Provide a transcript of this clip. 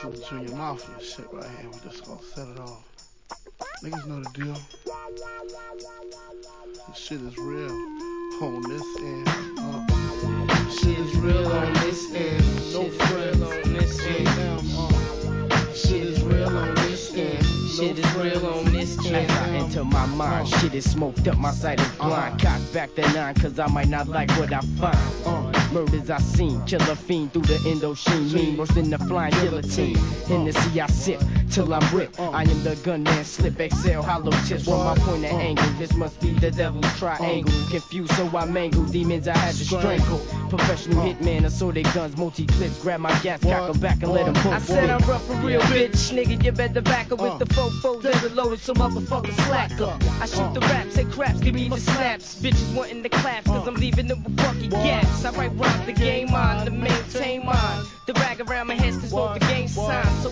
The Junior Mafia shit right here. We just gonna set it off. Niggas know the deal. This shit is real on this end. Shit is real on this end. No friends on this end. Shit is real on this end. Shit is real on this end. As I enter my mind, shit is smoked up, my sight is blind. Cock back the 9, cause I might not like what I find. Murders I seen, killer fiend through the Indochine. Mean worse than the flying guillotine. Hennessy I sip till I'm ripped. I am the gunman, slip, exhale, hollow tips from my point of angle. This must be the devil's triangle. Confused, so I mangle demons I had to strangle. Professional hitman, assorted guns, multi-clips. Grab my gas, cock 'em back and let 'em pull. I said I'm rough for real, bitch. Nigga, you better back up with the fofos and the loaded, so motherfuckers slack up. I shoot the raps, say craps, give me the snaps. Bitches wanting the claps, cause I'm leaving them with fucking gaps. I write rhymes the game on to maintain mine. The rag around my head is both the gang sign. So